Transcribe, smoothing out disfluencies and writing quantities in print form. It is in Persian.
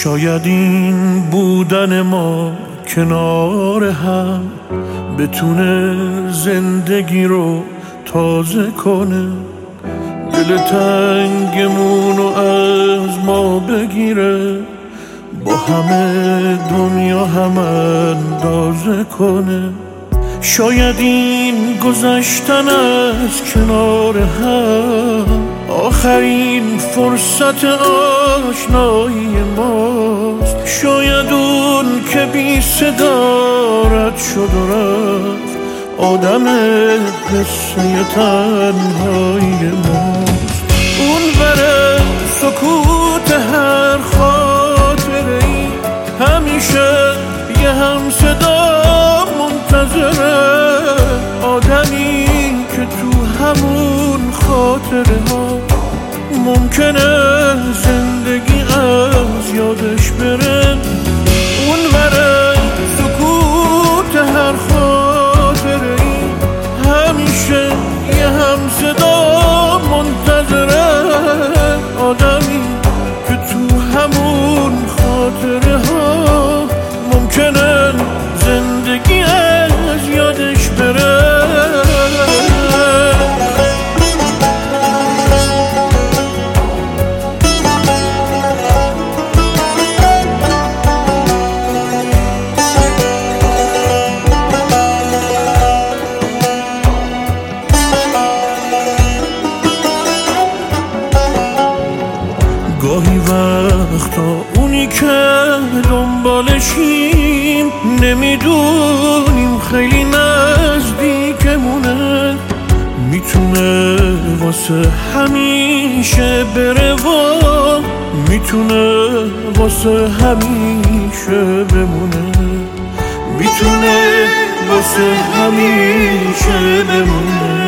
شاید این بودن ما کنار هم بتونه زندگی رو تازه کنه، دل تنگمون رو از ما بگیره، با همه دنیا هم اندازه کنه. شاید این گذشتن از کنار هم آخرین فرصت آشنایی ماست. شاید اون که بی صدا رد شد و رفت آدم قصه تنهایی ماست. اون بره سکوت هر خاطره ای همیشه یه هم صدا منتظره، آدمی که تو همون خاطره ها ممکنه زندگی از یادش بره. اون بره سکوت هر خاطره ای همیشه یه هم صدا منتظره، آدمی که تو همون خاطره ها ممکنه زندگی از یادش بره. گاهی وقتا اونی که دنبالشیم نمیدونیم خیلی نزدیکمونه، میتونه واسه همیشه بره و میتونه واسه همیشه بمونه، میتونه واسه همیشه بمونه.